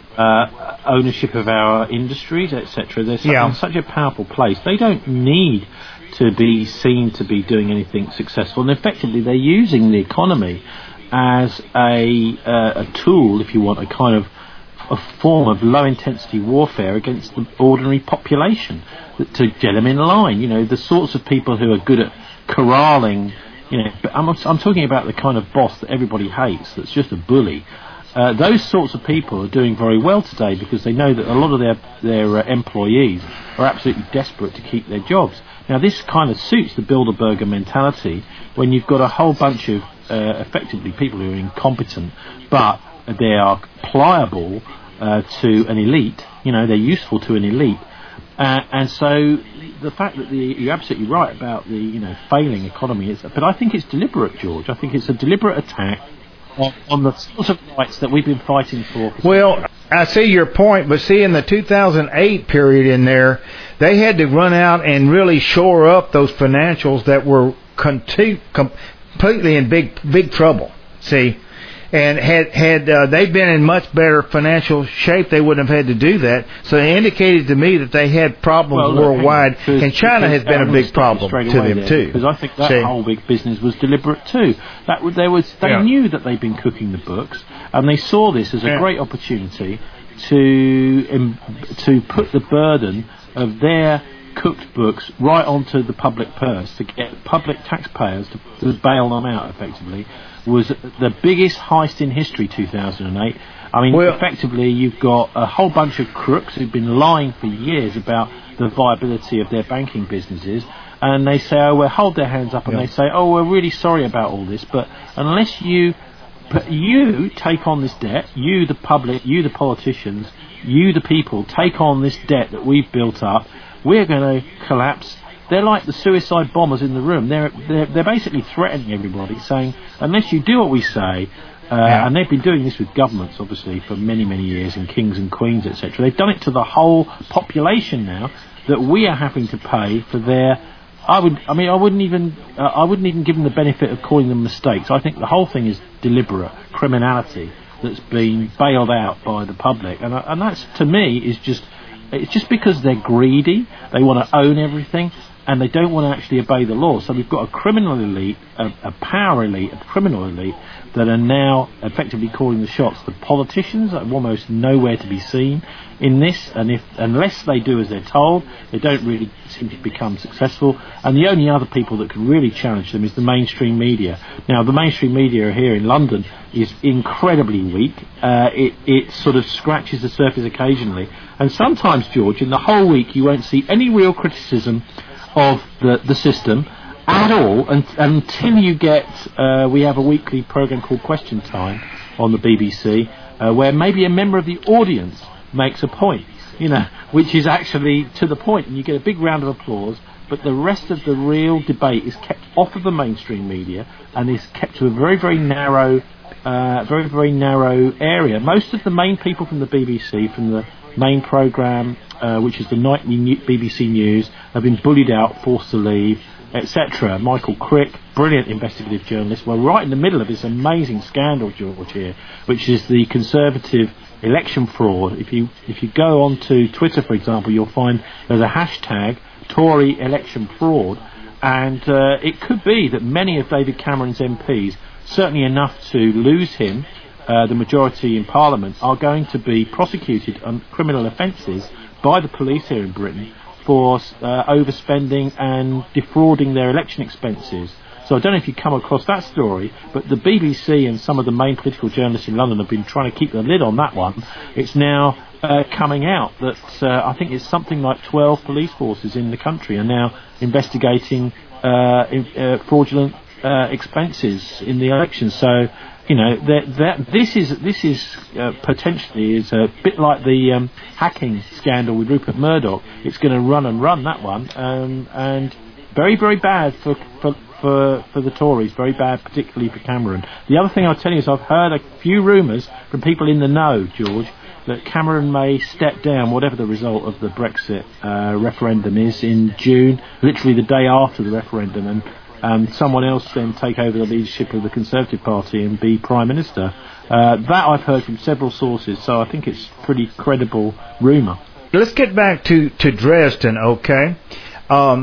B: uh, ownership of our industries, et cetera. They're such,
A: yeah.
B: in such a powerful place. They don't need to be seen to be doing anything successful, and effectively they're using the economy as a, uh, a tool, if you want, a kind of a form of low-intensity warfare against the ordinary population, to get them in line. You know, the sorts of people who are good at corralling, you know, I'm, I'm talking about the kind of boss that everybody hates, that's just a bully. Uh, those sorts of people are doing very well today because they know that a lot of their, their uh, employees are absolutely desperate to keep their jobs. Now, this kind of suits the Bilderberger mentality when you've got a whole bunch of uh, effectively people who are incompetent, but they are pliable uh, to an elite. You know, they're useful to an elite. Uh, and so the fact that the, you're absolutely right about the, you know, failing economy is, but I think it's deliberate, George. I think it's a deliberate attack on, on the sort of rights that we've been fighting for.
A: Well, I see your point, but see, in the two thousand eight period in there, they had to run out and really shore up those financials that were conti- completely in big big trouble. See, and had had uh, they been in much better financial shape, they wouldn't have had to do that. So they indicated to me that they had problems well, look, worldwide, because, and China has been a big problem to them
B: there,
A: too.
B: Because I think that
A: See?
B: whole big business was deliberate too. That there was they yeah. knew that they'd been cooking the books, and they saw this as a yeah. great opportunity to um, to put the burden of their cooked books right onto the public purse, to get public taxpayers to, to bail them out effectively. Was the biggest heist in history, two thousand eight. I mean, well, effectively, you've got a whole bunch of crooks who've been lying for years about the viability of their banking businesses, and they say, oh, well, hold their hands up, and yeah. they say, oh, we're really sorry about all this, but unless you you take on this debt, you, the public, you, the politicians, you, the people, take on this debt that we've built up, we're going to collapse. They're like the suicide bombers in the room. They're, they're they're basically threatening everybody, saying, unless you do what we say, uh, yeah. and they've been doing this with governments, obviously, for many, many years, and kings and queens, et cetera. They've done it to the whole population now, that we are having to pay for their. I would, I mean, I wouldn't even, uh, I wouldn't even give them the benefit of calling them mistakes. I think the whole thing is deliberate criminality that's been bailed out by the public, and and that's, to me, is just. It's just because they're greedy, they want to own everything, and they don't want to actually obey the law. So we've got a criminal elite, a, a power elite, a criminal elite, that are now effectively calling the shots. The politicians are almost nowhere to be seen in this, and if unless they do as they're told, they don't really seem to become successful. And the only other people that can really challenge them is the mainstream media. Now, the mainstream media here in London is incredibly weak. Uh, it, it sort of scratches the surface occasionally. And sometimes, George, in the whole week, you won't see any real criticism of the, the system at all, and, until you get, uh, we have a weekly programme called Question Time on the B B C, uh, where maybe a member of the audience makes a point, you know, which is actually to the point, and you get a big round of applause, but the rest of the real debate is kept off of the mainstream media, and is kept to a very, very narrow, uh, very, very narrow area. Most of the main people from the B B C, from the main programme, uh, which is the nightly B B C News, have been bullied out, forced to leave, et cetera. Michael Crick, brilliant investigative journalist. We're right in the middle of this amazing scandal, George, here, which is the Conservative election fraud. If you if you go onto Twitter, for example, you'll find there's a hashtag Tory election fraud, and uh, it could be that many of David Cameron's M Ps, certainly enough to lose him, uh, the majority in Parliament, are going to be prosecuted on criminal offences by the police here in Britain for uh, overspending and defrauding their election expenses. So I don't know if you come across that story, but the B B C and some of the main political journalists in London have been trying to keep the lid on that one. It's now uh, coming out that uh, I think it's something like twelve police forces in the country are now investigating uh, in, uh, fraudulent uh, expenses in the election. So, you know, that, that this is this is uh, potentially is a bit like the um, hacking scandal with Rupert Murdoch. It's going to run and run, that one, um, and very, very bad for, for for for the Tories, very bad, particularly for Cameron. The other thing I'll tell you is I've heard a few rumours from people in the know, George, that Cameron may step down, whatever the result of the Brexit uh, referendum is in June, literally the day after the referendum, and um, someone else then take over the leadership of the Conservative Party and be Prime Minister. Uh, that I've heard from several sources, so I think it's pretty credible rumour.
A: Let's get back to, to Dresden, okay? Um,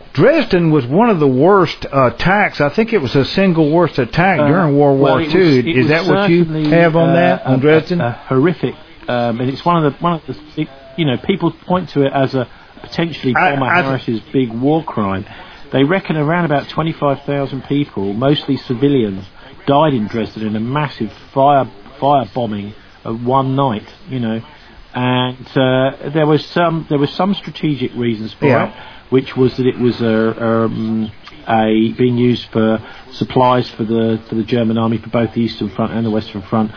A: Dresden was one of the worst uh, attacks. I think it was a single worst attack uh, during World
B: well,
A: War Two.
B: Was,
A: Is that what you have on uh, that on
B: a,
A: Dresden?
B: A, a horrific, um, and it's one of the one of the it, you know people point to it as a potentially Bomber I, I, Harris's big war crime. They reckon around about twenty-five thousand people, mostly civilians, died in Dresden in a massive fire fire bombing of one night. You know, and uh, there was some there was some strategic reasons for
A: yeah.
B: it, which was that it was a, um, a being used for supplies for the for the German army for both the Eastern Front and the Western Front,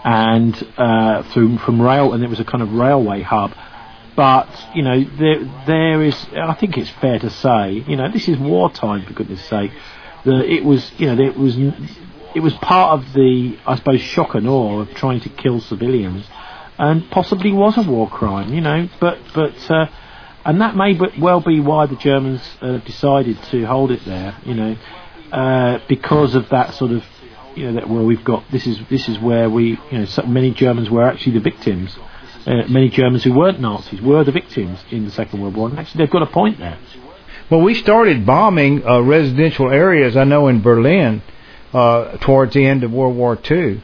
B: and uh, through from rail, and it was a kind of railway hub. But you know, there there is. I think it's fair to say, you know, this is wartime, for goodness' sake. That it was, you know, it was it was part of the, I suppose, shock and awe of trying to kill civilians, and possibly was a war crime, you know. But but uh, and that may well be why the Germans uh, decided to hold it there, you know, uh, because of that sort of, you know, that where we've got this is this is where we, you know, so many Germans were actually the victims. Uh, many Germans who weren't Nazis were the victims in the Second World War, and actually they've got a point there.
A: Well, we started bombing uh, residential areas, I know, in Berlin uh, towards the end of World War Two.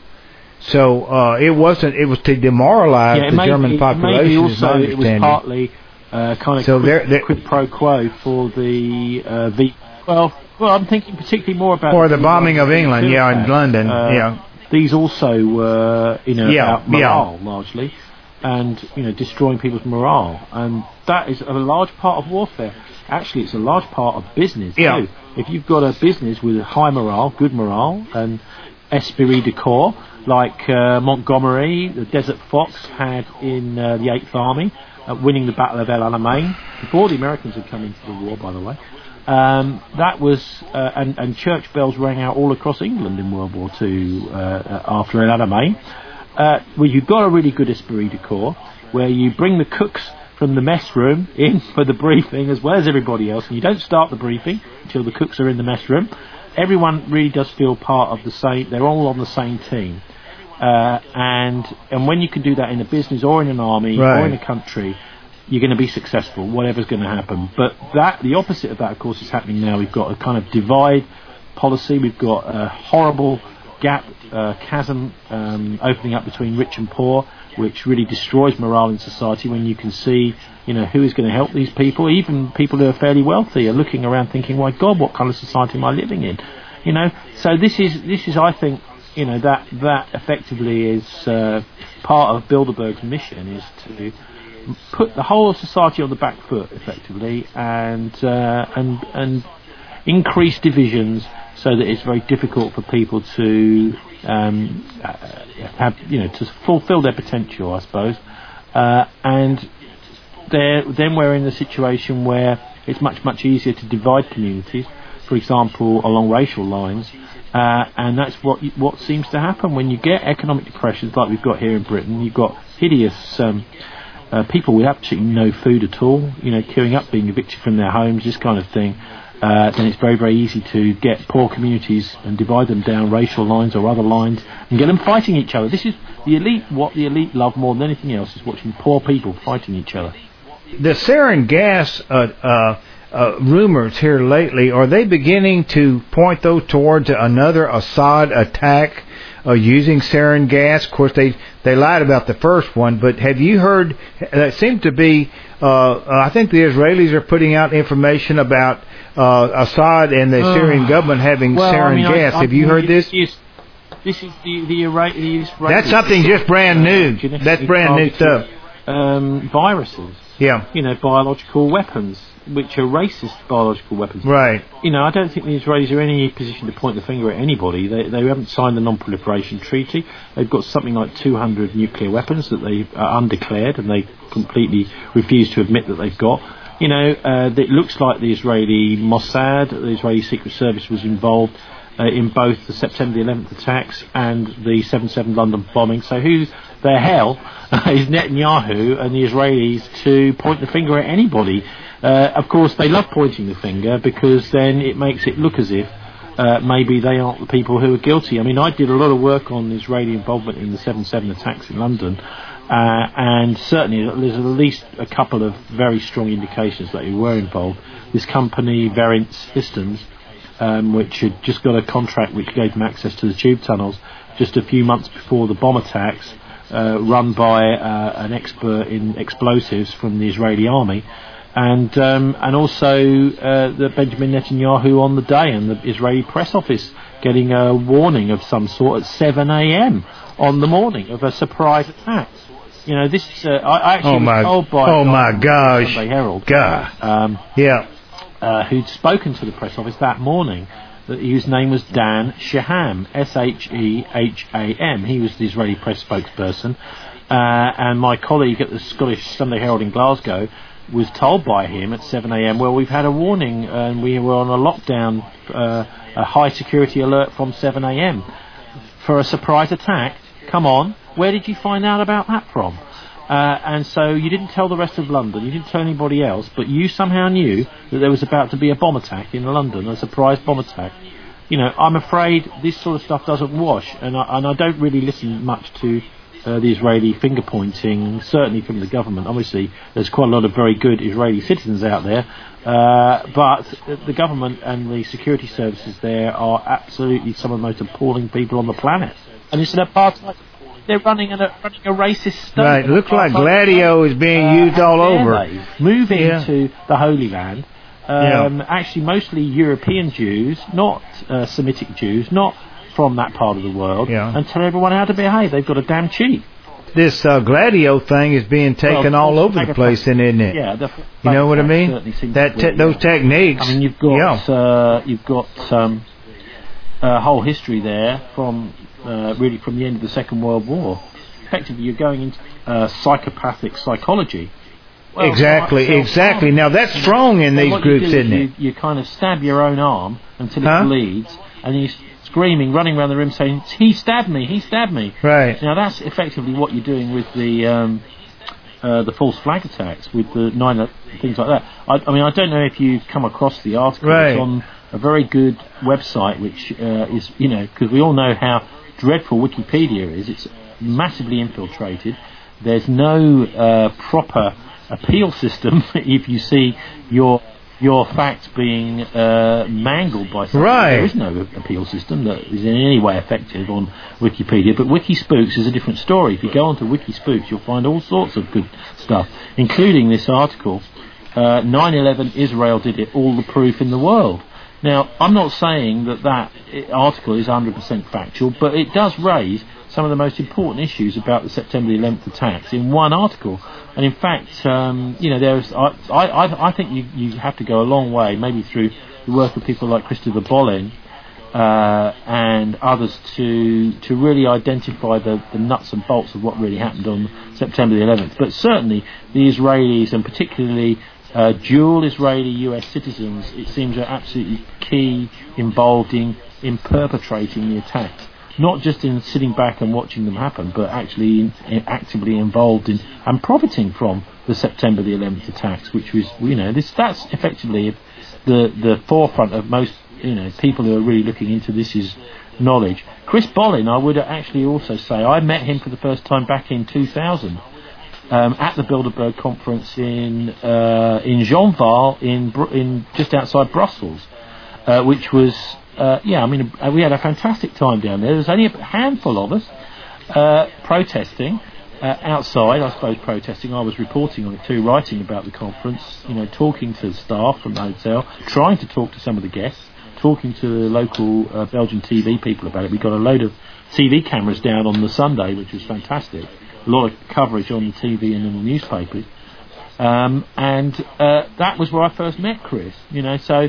A: So uh, it wasn't; it was to demoralize
B: yeah,
A: the
B: may,
A: German
B: it,
A: population.
B: Maybe also it was partly uh, kind of
A: so
B: quid,
A: they're, they're,
B: quid pro quo for the uh, the. Well, well, I'm thinking particularly more about
A: for the, the bombing of England, yeah, in London,
B: uh,
A: yeah.
B: These also were, uh, you know,
A: yeah,
B: about morale
A: yeah.
B: largely. And, you know, destroying people's morale. And that is a large part of warfare. Actually, it's a large part of business,
A: yeah.
B: too. If you've got a business with high morale, good morale, and esprit de corps, like uh, Montgomery, the Desert Fox, had in uh, the eighth Army, uh, winning the Battle of El Alamein, before the Americans had come into the war, by the way. Um, that was, uh, and, and church bells rang out all across England in World War Two uh, after El Alamein. Uh, well, you've got a really good esprit de corps, where you bring the cooks from the mess room in for the briefing as well as everybody else, and you don't start the briefing until the cooks are in the mess room. Everyone really does feel part of the same, they're all on the same team. Uh, and and when you can do that in a business or in an army
A: right.
B: or in a country, you're going to be successful, whatever's going to happen. But that the opposite of that, of course, is happening now. We've got a kind of divide policy, we've got a horrible gap, uh, chasm um, opening up between rich and poor, which really destroys morale in society when you can see, you know, who is going to help these people. Even people who are fairly wealthy are looking around thinking, "My God, what kind of society am I living in?" You know, so this is this is, I think, you know, that that effectively is uh, part of Bilderberg's mission, is to put the whole of society on the back foot, effectively, and uh, and and increase divisions, so that it's very difficult for people to um, have, you know, to fulfil their potential, I suppose. Uh, and then we're in a situation where it's much, much easier to divide communities, for example, along racial lines. Uh, and that's what what seems to happen when you get economic depressions like we've got here in Britain. You've got hideous um, uh, people with absolutely no food at all, you know, queuing up, being evicted from their homes, this kind of thing. Uh, then it's very, very easy to get poor communities and divide them down racial lines or other lines and get them fighting each other. This is the elite. What the elite love more than anything else is watching poor people fighting each other.
A: The sarin gas uh, uh, uh, rumors here lately, are they beginning to point those towards another Assad attack uh, using sarin gas? Of course, they, they lied about the first one, but have you heard, that seems to be, uh, I think the Israelis are putting out information about Uh, Assad and the uh, Syrian government having
B: well,
A: sarin
B: I mean,
A: gas.
B: I, I,
A: Have you heard this?
B: Is, this is the the, Ira- the Israeli.
A: That's something just brand new. Uh, That's brand new stuff.
B: Um, viruses.
A: Yeah.
B: You know, biological weapons, which are racist biological weapons.
A: Right.
B: You know, I don't think the Israelis are in any position to point the finger at anybody. They they haven't signed the Non-Proliferation Treaty. They've got something like two hundred nuclear weapons that they are undeclared, and they completely refuse to admit that they've got. You know, uh, it looks like the Israeli Mossad, the Israeli Secret Service, was involved uh, in both the September the eleventh attacks and the seven seven London bombing. So who the hell is Netanyahu and the Israelis to point the finger at anybody? Uh, of course, they love pointing the finger because then it makes it look as if uh, maybe they aren't the people who are guilty. I mean, I did a lot of work on Israeli involvement in the seven seven attacks in London. Uh, and certainly there's at least a couple of very strong indications that he were involved. This company, Verint Systems, um, which had just got a contract which gave them access to the tube tunnels just a few months before the bomb attacks, uh, run by uh, an expert in explosives from the Israeli army. And um, and also uh, the Benjamin Netanyahu on the day, and the Israeli press office getting a warning of some sort at seven a.m. on the morning of a surprise attack. You know, this uh, I, I actually
A: oh my,
B: was told by
A: oh my gosh,
B: Sunday Herald,
A: God,
B: um,
A: yeah,
B: uh, who'd spoken to the press office that morning, that his name was Dan Sheham, S H E H A M. He was the Israeli press spokesperson, uh, and my colleague at the Scottish Sunday Herald in Glasgow was told by him at seven a.m. well, we've had a warning and we were on a lockdown, uh, a high security alert from seven a.m. for a surprise attack. Come on, where did you find out about that from? Uh, and so you didn't tell the rest of London, you didn't tell anybody else, but you somehow knew that there was about to be a bomb attack in London, a surprise bomb attack. You know, I'm afraid this sort of stuff doesn't wash, and I, and I don't really listen much to Uh, the Israeli finger pointing, certainly from the government. Obviously, there's quite a lot of very good Israeli citizens out there, uh, but the government and the security services there are absolutely some of the most appalling people on the planet. And it's an apartheid. They're running a, running a racist stunt.
A: Right, it looks like Gladio is being
B: uh,
A: used all over.
B: Moving
A: yeah.
B: to the Holy Land, um, yeah. actually mostly European Jews, not uh, Semitic Jews, not from that part of the world,
A: yeah.
B: and tell everyone how to behave. They've got a damn cheek.
A: This uh, Gladio thing is being taken well, all over the place, isn't it?
B: Yeah, the
A: you know what I mean? That te- those
B: yeah.
A: techniques.
B: I mean, you've got
A: yeah.
B: uh, you've got um, a whole history there from uh, really from the end of the Second World War. Effectively, you're going into uh, psychopathic psychology. Well,
A: exactly, so exactly. Now that's strong in these groups,
B: you
A: isn't
B: you,
A: it?
B: You kind of stab your own arm until it
A: huh?
B: bleeds, and you screaming, running around the room saying, he stabbed me, he stabbed me.
A: Right.
B: Now that's effectively what you're doing with the um, uh, the false flag attacks, with the nine things like that. I, I mean, I don't know if you've come across the article.
A: Right.
B: It's on a very good website, which uh, is, you know, because we all know how dreadful Wikipedia is. It's massively infiltrated. There's no uh, proper appeal system if you see your your facts being uh, mangled by something.
A: Right.
B: There is no appeal system that is in any way effective on Wikipedia, but Wikispooks is a different story. If you go onto Wikispooks, you'll find all sorts of good stuff, including this article, uh, nine eleven Israel did it, all the proof in the world. Now, I'm not saying that that article is one hundred percent factual, but it does raise some of the most important issues about the September the eleventh attacks in one article. And in fact, um, you know, there's I I, I think you, you have to go a long way, maybe through the work of people like Christopher Bolin uh, and others to to really identify the, the nuts and bolts of what really happened on September the eleventh. But certainly the Israelis, and particularly uh, dual Israeli U S citizens, it seems are absolutely key, involved in, in perpetrating the attacks. Not just in sitting back and watching them happen, but actually in, in actively involved in and profiting from the September the eleventh attacks, which was, you know, this that's effectively the the forefront of most, you know, people who are really looking into this is knowledge. Chris Bolin, I would actually also say, I met him for the first time back in two thousand um, at the Bilderberg conference in uh, in Jeanval, in in just outside Brussels, uh, which was. Uh, yeah, I mean, uh, we had a fantastic time down there. There was only a handful of us uh, protesting uh, outside, I suppose protesting. I was reporting on it too, writing about the conference, you know, talking to the staff from the hotel, trying to talk to some of the guests, talking to the local uh, Belgian T V people about it. We got a load of T V cameras down on the Sunday, which was fantastic. A lot of coverage on the T V and in the newspapers. Um, and uh, that was where I first met Chris, you know, so...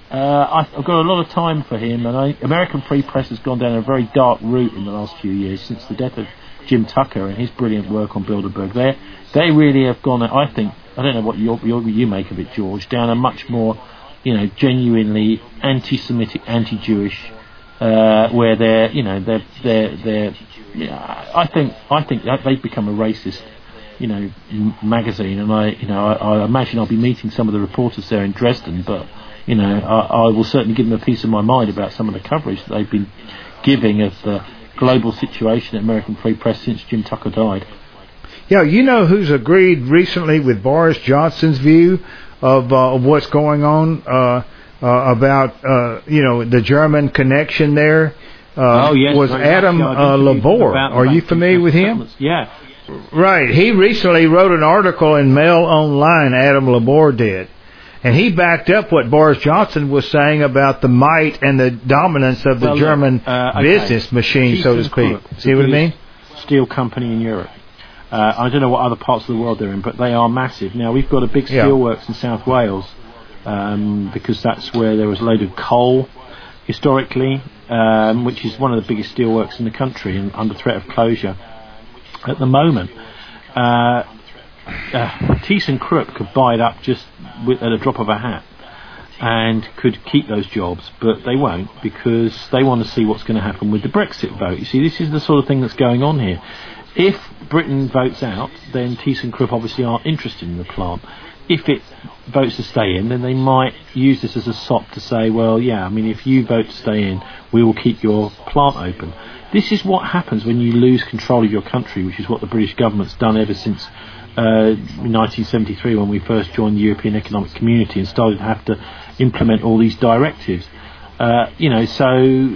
B: Uh, I've got a lot of time for him, and I, American Free Press has gone down a very dark route in the last few years since the death of Jim Tucker and his brilliant work on Bilderberg. They they really have gone, I think, I don't know what you you make of it, George, down a much more, you know, genuinely anti-Semitic, anti-Jewish, uh, where they're, you know, they're they're they're. You know, I think I think that they've become a racist, you know, m- magazine, and I you know I, I imagine I'll be meeting some of the reporters there in Dresden, but. You know, I, I will certainly give them a piece of my mind about some of the coverage that they've been giving of the global situation at American Free Press since Jim Tucker died.
A: Yeah, you know who's agreed recently with Boris Johnson's view of, uh, of what's going on uh, uh, about uh, you know the German connection there? Uh,
B: oh yes,
A: was Adam uh, Labor. Are you familiar with him?
B: Yeah.
A: Right. He recently wrote an article in Mail Online. Adam Labor did. And he backed up what Boris Johnson was saying about the might and the dominance of the
B: well,
A: German
B: uh, okay.
A: business machine, so to speak. See what I mean?
B: Steel company in Europe. Uh, I don't know what other parts of the world they're in, but they are massive. Now, we've got a big steelworks yeah. in South Wales um, because that's where there was a load of coal historically, um, which is one of the biggest steelworks in the country and under threat of closure at the moment. Uh, Uh, ThyssenKrupp could buy it up just with, at a drop of a hat and could keep those jobs, but they won't because they want to see what's going to happen with the Brexit vote. You see, this is the sort of thing that's going on here. If Britain votes out, then ThyssenKrupp obviously aren't interested in the plant. If it votes to stay in, then they might use this as a sop to say, well, yeah, I mean, if you vote to stay in, we will keep your plant open. This is what happens when you lose control of your country, which is what the British government's done ever since Uh, in nineteen seventy-three, when we first joined the European Economic Community and started to have to implement all these directives. Uh, you know, so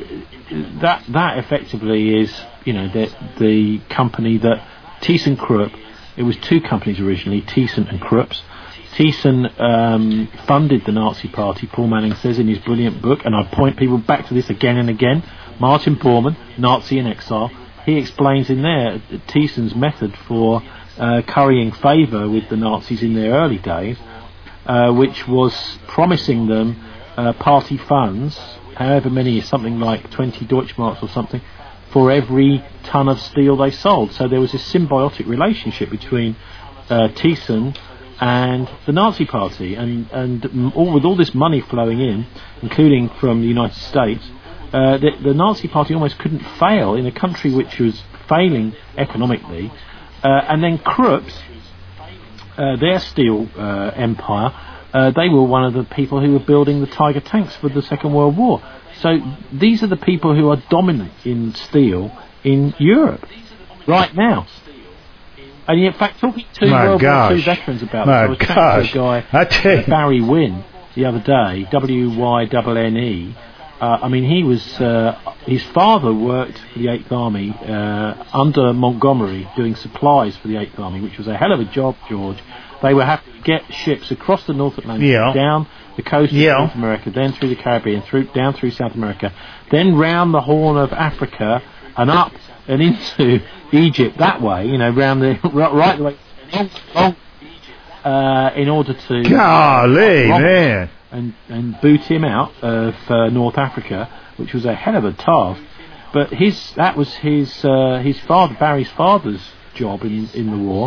B: that that effectively is, you know, the, the company that ThyssenKrupp, it was two companies originally, Thyssen and Krupps. Thyssen um, funded the Nazi Party, Paul Manning says in his brilliant book, and I point people back to this again and again. Martin Bormann, Nazi in Exile, he explains in there Thyssen's method for Uh, currying favour with the Nazis in their early days, uh, which was promising them uh, party funds, however many, something like twenty Deutschmarks or something, for every ton of steel they sold. So there was a symbiotic relationship between uh, Thyssen and the Nazi Party, and and all, with all this money flowing in, including from the United States, uh, the, the Nazi Party almost couldn't fail in a country which was failing economically. Uh, and then Krupps, uh, their steel uh, empire, uh, they were one of the people who were building the Tiger tanks for the Second World War. So these are the people who are dominant in steel in Europe right now. And in fact, talking to
A: My
B: World
A: gosh.
B: War Two veterans about
A: My
B: this, I was
A: gosh.
B: talking to a guy,
A: I tell you.
B: uh, Barry Wynn, the other day, W Y N N E. Uh, I mean, he was. Uh, his father worked for the Eighth Army uh, under Montgomery, doing supplies for the Eighth Army, which was a hell of a job, George. They were having to get ships across the North Atlantic,
A: yeah.
B: down the coast
A: yeah.
B: of North America, then through the Caribbean, through down through South America, then round the Horn of Africa and up and into Egypt that way. You know, round the right the way long, uh, in order to
A: golly uh, man.
B: And, and boot him out of uh, North Africa, which was a hell of a task. But his that was his uh, his father, Barry's father's job in in the war.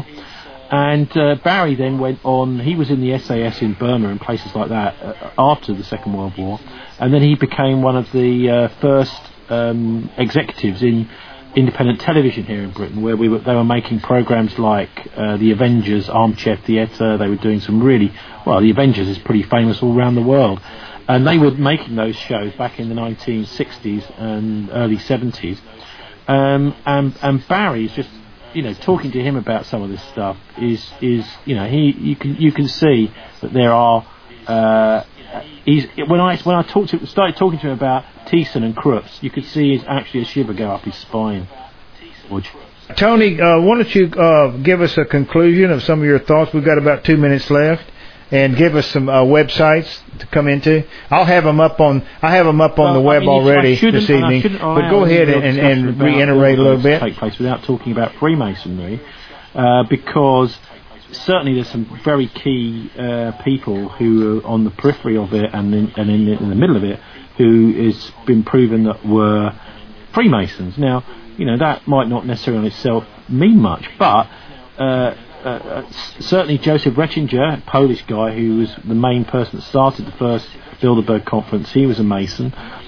B: And uh, Barry then went on. He was in the S A S in Burma and places like that uh, after the Second World War, and then he became one of the uh, first um, executives in independent television here in Britain, where we were, they were making programs like uh, The Avengers, Armchair Theatre. They were doing some really, well, The Avengers is pretty famous all around the world. And they were making those shows back in the nineteen sixties and early seventies. Um, and, and Barry's just, you know, talking to him about some of this stuff is, is you know, he you can you can see that there are, uh, he's, when I when I talked to, started talking to him about Thyssen and Krupps, you could see his, actually a shiver go up his spine. George.
A: Tony, uh, why don't you uh, give us a conclusion of some of your thoughts? We've got about two minutes left, and give us some uh, websites to come into. I'll have them up on. I have them up on
B: well,
A: the web
B: I mean,
A: already this evening. But go ahead and, and, and reiterate a little bit.
B: Take place without talking about Freemasonry, uh, because certainly there's some very key uh, people who are on the periphery of it and in, and in, in the middle of it, who has been proven that were Freemasons. Now, you know, that might not necessarily in itself mean much, but uh, uh, certainly Joseph Rettinger, a Polish guy who was the main person that started the first Bilderberg Conference, he was a Mason.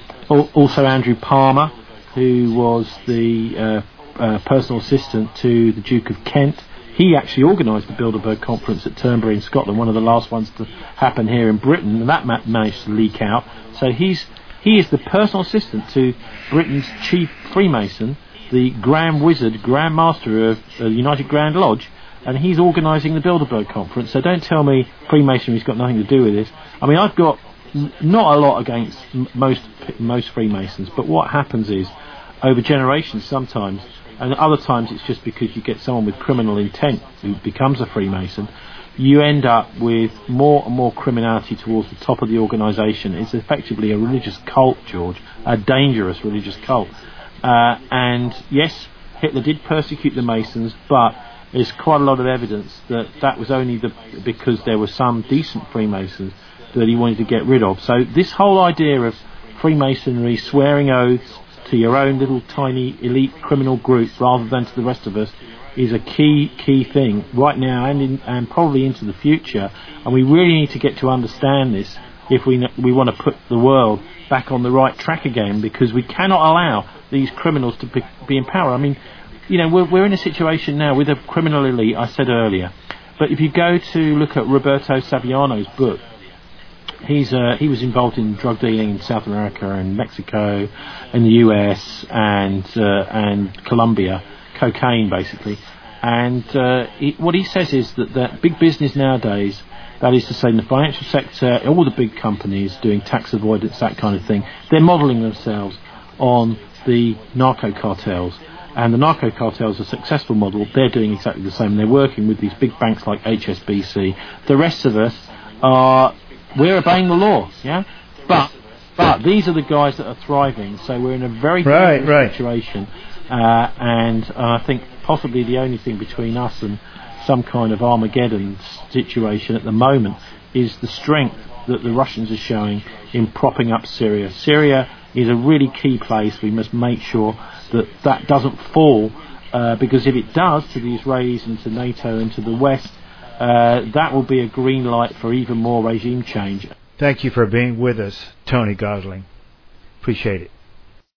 B: Also Andrew Palmer, who was the uh, uh, personal assistant to the Duke of Kent. He actually organised the Bilderberg Conference at Turnberry in Scotland, one of the last ones to happen here in Britain, and that ma- managed to leak out. So he's he is the personal assistant to Britain's chief Freemason, the Grand Wizard, Grand Master of uh, the United Grand Lodge, and he's organising the Bilderberg Conference. So don't tell me Freemasonry's got nothing to do with this. I mean, I've got n- not a lot against m- most most Freemasons, but what happens is, over generations sometimes, and other times it's just because you get someone with criminal intent who becomes a Freemason, you end up with more and more criminality towards the top of the organisation. It's effectively a religious cult, George, a dangerous religious cult. Uh, and yes, Hitler did persecute the Masons, but there's quite a lot of evidence that that was only the, because there were some decent Freemasons that he wanted to get rid of. So this whole idea of Freemasonry swearing oaths to your own little tiny elite criminal group rather than to the rest of us is a key key thing right now and in, and probably into the future, and we really need to get to understand this if we we want to put the world back on the right track again, because we cannot allow these criminals to be, be in power. I mean, you know, we're, we're in a situation now with a criminal elite, I said earlier, but if you go to look at Roberto Saviano's book, he's uh, he was involved in drug dealing in South America and Mexico and the U S and uh, and Colombia, cocaine basically, and uh, he, what he says is that, that big business nowadays, that is to say in the financial sector, all the big companies doing tax avoidance, that kind of thing, they're modelling themselves on the narco cartels, and the narco cartels are a successful model. They're doing exactly the same. They're working with these big banks like H S B C. The rest of us are, we're obeying the law, yeah, but but these are the guys that are thriving, so we're in a very
A: right,
B: dangerous
A: right.
B: situation. Uh, and uh, I think possibly the only thing between us and some kind of Armageddon situation at the moment is the strength that the Russians are showing in propping up Syria. Syria is a really key place. We must make sure that that doesn't fall, uh, because if it does to the Israelis and to NATO and to the West, uh, that will be a green light for even more regime change.
A: Thank you for being with us, Tony Gosling. Appreciate it.